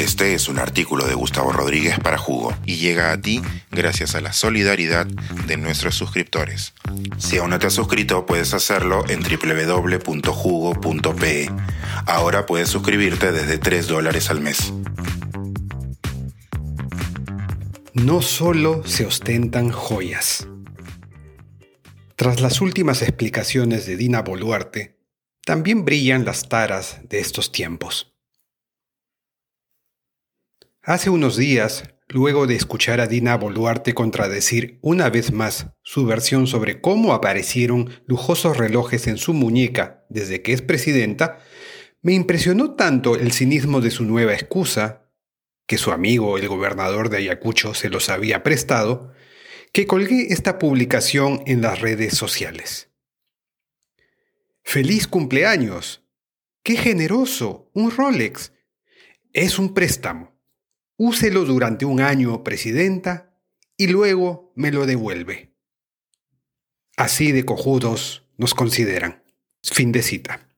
Este es un artículo de Gustavo Rodríguez para Jugo y llega a ti gracias a la solidaridad de nuestros suscriptores. Si aún no te has suscrito, puedes hacerlo en www.jugo.pe. Ahora puedes suscribirte desde $3 al mes. No solo se ostentan joyas. Tras las últimas explicaciones de Dina Boluarte, también brillan las taras de estos tiempos. Hace unos días, luego de escuchar a Dina Boluarte contradecir una vez más su versión sobre cómo aparecieron lujosos relojes en su muñeca desde que es presidenta, me impresionó tanto el cinismo de su nueva excusa, que su amigo el gobernador de Ayacucho se los había prestado, que colgué esta publicación en las redes sociales. ¡Feliz cumpleaños! ¡Qué generoso! ¡Un Rolex! Es un préstamo. Úselo durante un año, presidenta, y luego me lo devuelve. Así de cojudos nos consideran. Fin de cita.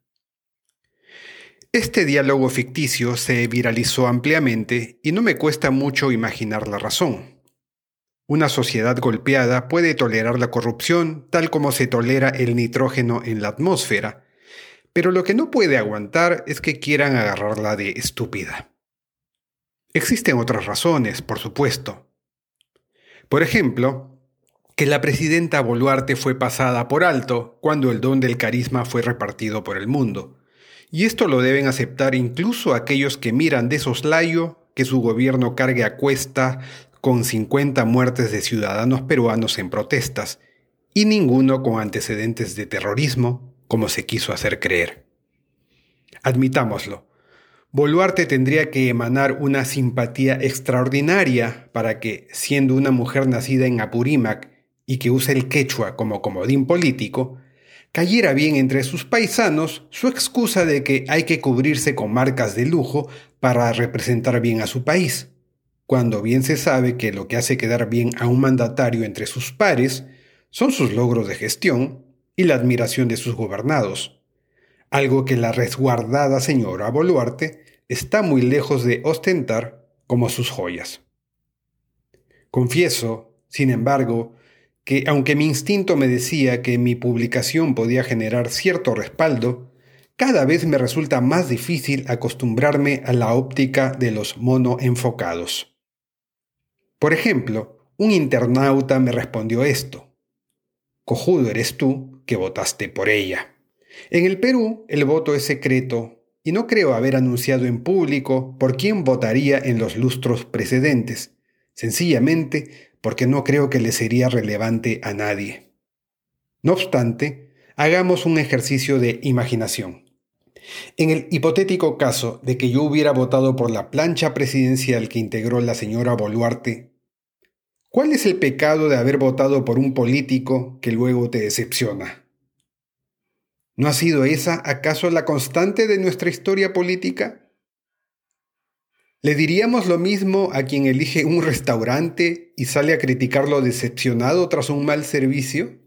Este diálogo ficticio se viralizó ampliamente y no me cuesta mucho imaginar la razón. Una sociedad golpeada puede tolerar la corrupción tal como se tolera el nitrógeno en la atmósfera, pero lo que no puede aguantar es que quieran agarrarla de estúpida. Existen otras razones, por supuesto. Por ejemplo, que la presidenta Boluarte fue pasada por alto cuando el don del carisma fue repartido por el mundo. Y esto lo deben aceptar incluso aquellos que miran de soslayo que su gobierno cargue a cuesta con 50 muertes de ciudadanos peruanos en protestas, y ninguno con antecedentes de terrorismo, como se quiso hacer creer. Admitámoslo. Boluarte tendría que emanar una simpatía extraordinaria para que, siendo una mujer nacida en Apurímac y que usa el quechua como comodín político, cayera bien entre sus paisanos su excusa de que hay que cubrirse con marcas de lujo para representar bien a su país, cuando bien se sabe que lo que hace quedar bien a un mandatario entre sus pares son sus logros de gestión y la admiración de sus gobernados. Algo que la resguardada señora Boluarte está muy lejos de ostentar como sus joyas. Confieso, sin embargo, que aunque mi instinto me decía que mi publicación podía generar cierto respaldo, cada vez me resulta más difícil acostumbrarme a la óptica de los monoenfocados. Por ejemplo, un internauta me respondió esto: «Cojudo eres tú que votaste por ella». En el Perú, el voto es secreto y no creo haber anunciado en público por quién votaría en los lustros precedentes, sencillamente porque no creo que le sería relevante a nadie. No obstante, hagamos un ejercicio de imaginación. En el hipotético caso de que yo hubiera votado por la plancha presidencial que integró la señora Boluarte, ¿cuál es el pecado de haber votado por un político que luego te decepciona? ¿No ha sido esa acaso la constante de nuestra historia política? ¿Le diríamos lo mismo a quien elige un restaurante y sale a criticarlo decepcionado tras un mal servicio?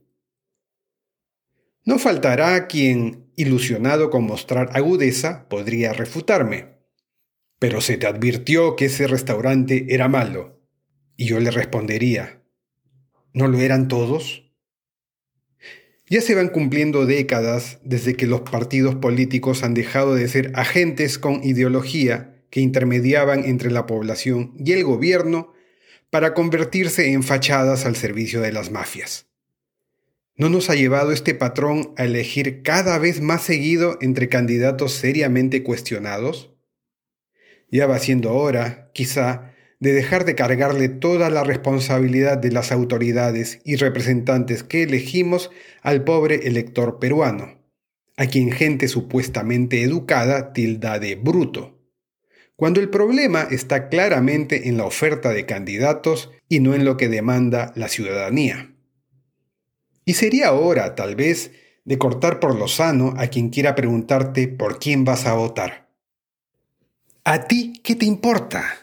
No faltará quien, ilusionado con mostrar agudeza, podría refutarme. Pero se te advirtió que ese restaurante era malo. Y yo le respondería, ¿no lo eran todos? Ya se van cumpliendo décadas desde que los partidos políticos han dejado de ser agentes con ideología que intermediaban entre la población y el gobierno para convertirse en fachadas al servicio de las mafias. ¿No nos ha llevado este patrón a elegir cada vez más seguido entre candidatos seriamente cuestionados? Ya va siendo hora, quizá, de dejar de cargarle toda la responsabilidad de las autoridades y representantes que elegimos al pobre elector peruano, a quien gente supuestamente educada tilda de bruto, cuando el problema está claramente en la oferta de candidatos y no en lo que demanda la ciudadanía. Y sería hora, tal vez, de cortar por lo sano a quien quiera preguntarte por quién vas a votar. ¿A ti qué te importa?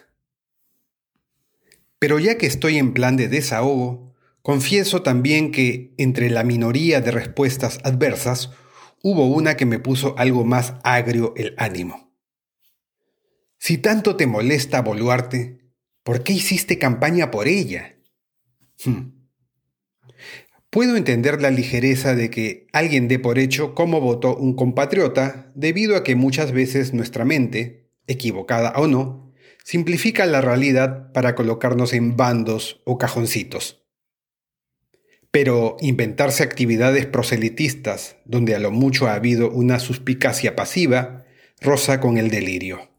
Pero ya que estoy en plan de desahogo, confieso también que entre la minoría de respuestas adversas hubo una que me puso algo más agrio el ánimo. Si tanto te molesta Boluarte, ¿por qué hiciste campaña por ella? Puedo entender la ligereza de que alguien dé por hecho cómo votó un compatriota debido a que muchas veces nuestra mente, equivocada o no, simplifica la realidad para colocarnos en bandos o cajoncitos. Pero inventarse actividades proselitistas donde a lo mucho ha habido una suspicacia pasiva roza con el delirio.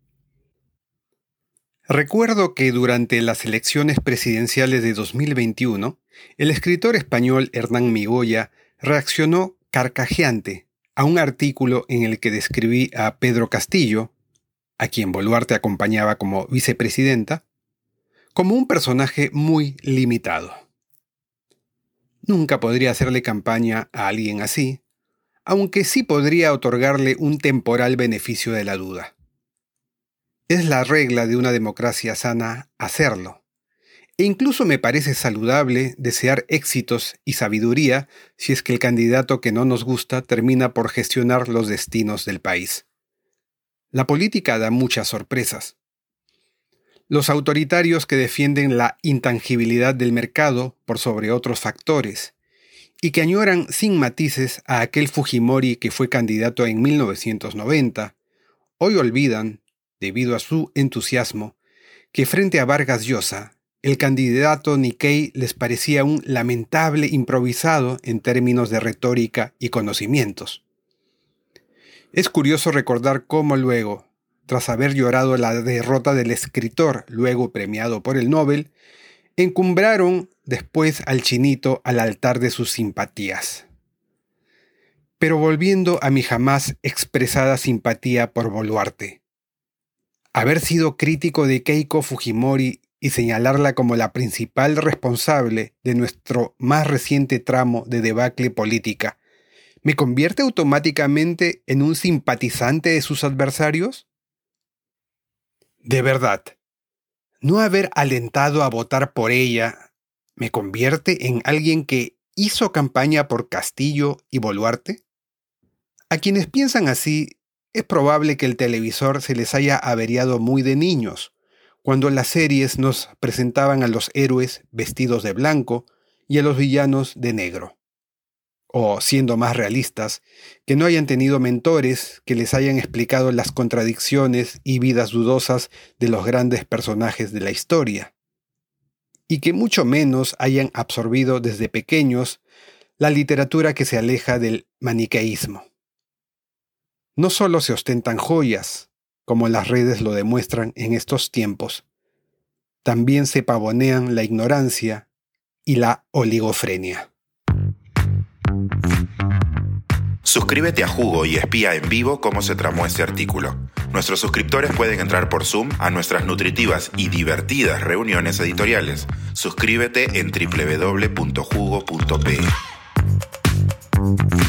Recuerdo que durante las elecciones presidenciales de 2021, el escritor español Hernán Migoya reaccionó carcajeante a un artículo en el que describí a Pedro Castillo, a quien Boluarte acompañaba como vicepresidenta, como un personaje muy limitado. Nunca podría hacerle campaña a alguien así, aunque sí podría otorgarle un temporal beneficio de la duda. Es la regla de una democracia sana hacerlo. E incluso me parece saludable desear éxitos y sabiduría si es que el candidato que no nos gusta termina por gestionar los destinos del país. La política da muchas sorpresas. Los autoritarios que defienden la intangibilidad del mercado por sobre otros factores y que añoran sin matices a aquel Fujimori que fue candidato en 1990, hoy olvidan, debido a su entusiasmo, que frente a Vargas Llosa, el candidato Nikkei les parecía un lamentable improvisado en términos de retórica y conocimientos. Es curioso recordar cómo luego, tras haber llorado la derrota del escritor, luego premiado por el Nobel, encumbraron después al chinito al altar de sus simpatías. Pero volviendo a mi jamás expresada simpatía por Boluarte, haber sido crítico de Keiko Fujimori y señalarla como la principal responsable de nuestro más reciente tramo de debacle política, ¿me convierte automáticamente en un simpatizante de sus adversarios? De verdad, ¿no haber alentado a votar por ella me convierte en alguien que hizo campaña por Castillo y Boluarte? A quienes piensan así, es probable que el televisor se les haya averiado muy de niños, cuando las series nos presentaban a los héroes vestidos de blanco y a los villanos de negro. O, siendo más realistas, que no hayan tenido mentores que les hayan explicado las contradicciones y vidas dudosas de los grandes personajes de la historia. Y que mucho menos hayan absorbido desde pequeños la literatura que se aleja del maniqueísmo. No solo se ostentan joyas, como las redes lo demuestran en estos tiempos, también se pavonean la ignorancia y la oligofrenia. Suscríbete a Jugo y espía en vivo cómo se tramó este artículo. Nuestros suscriptores pueden entrar por Zoom a nuestras nutritivas y divertidas reuniones editoriales. Suscríbete en www.jugo.pe.